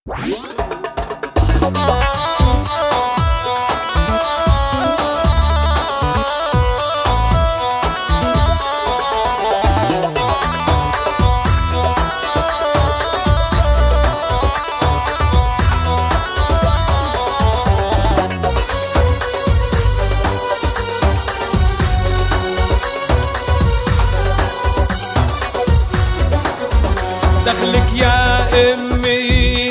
دخلك يا امي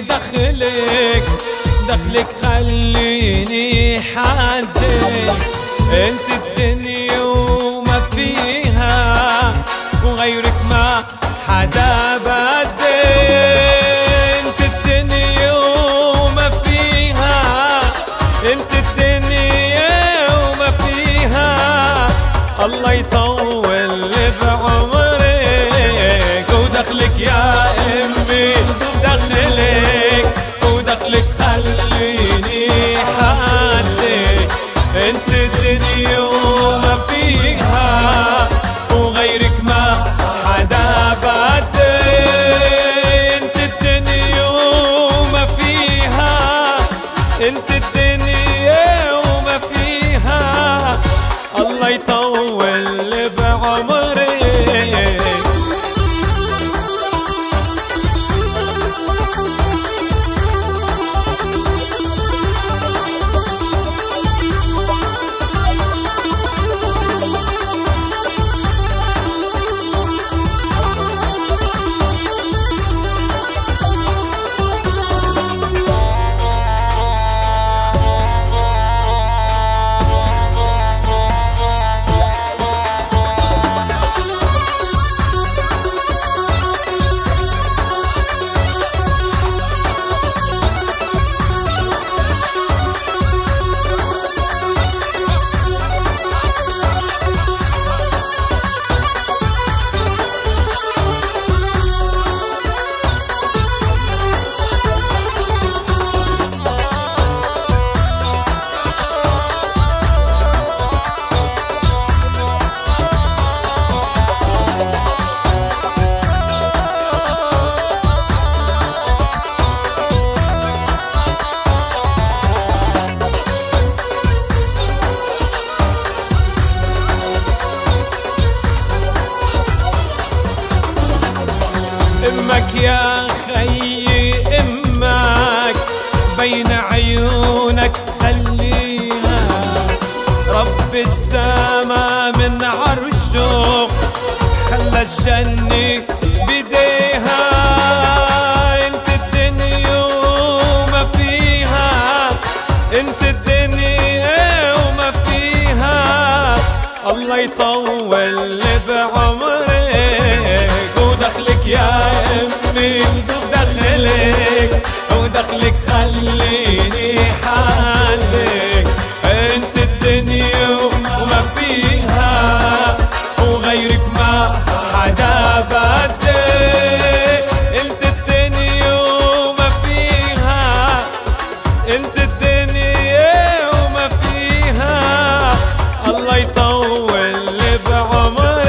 دخلك خليني حدك، انت الدنيا وما فيها وغيرك ما حدا بدك، انت الدنيا وما فيها، انت الدنيا وما فيها، الله يطول بعمرك. ودخلك يا امي ودخلك خليني حدك، انت الدنيا وما فيها وغيرك ما حدا بدك، انت الدنيا وما فيها، انت الدنيا وما فيها، الله يطول بعمرك. امك يا خيي امك بين عيونك خليها، رب السما من عرشه خلى الجنة بديها، انت الدنيا وما فيها، انت الدنيا وما فيها، الله يطول بعمرك. ودخلك يا امي ودخلك خليني حدك، انت الدنيا وما فيها وغيرك ما حدا بدك، انت الدنيا وما فيها، انت الدنيا وما فيها، الله يطول بعمرك.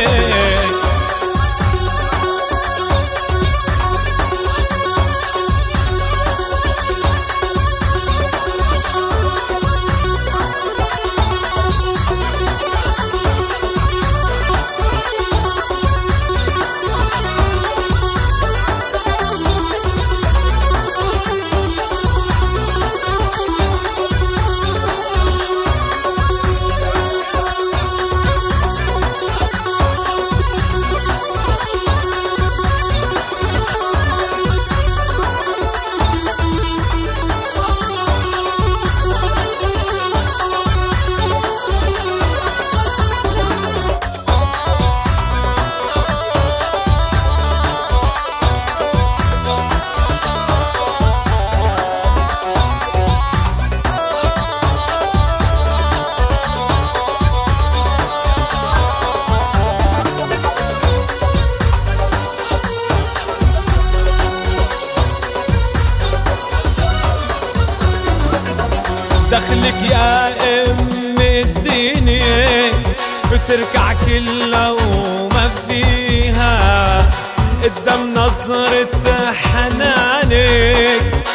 دخلك يا ام الدنيا بتركع كلها وما فيها، قدام نظرة حنانك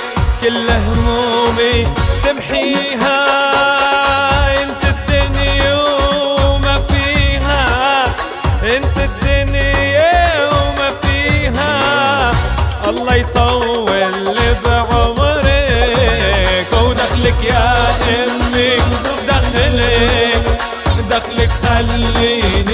كل همومي تمحيها، انت الدنيا وما فيها، انت الدنيا وما فيها. الله يطول بعمرك ودخلك يا امي، دخلك خليني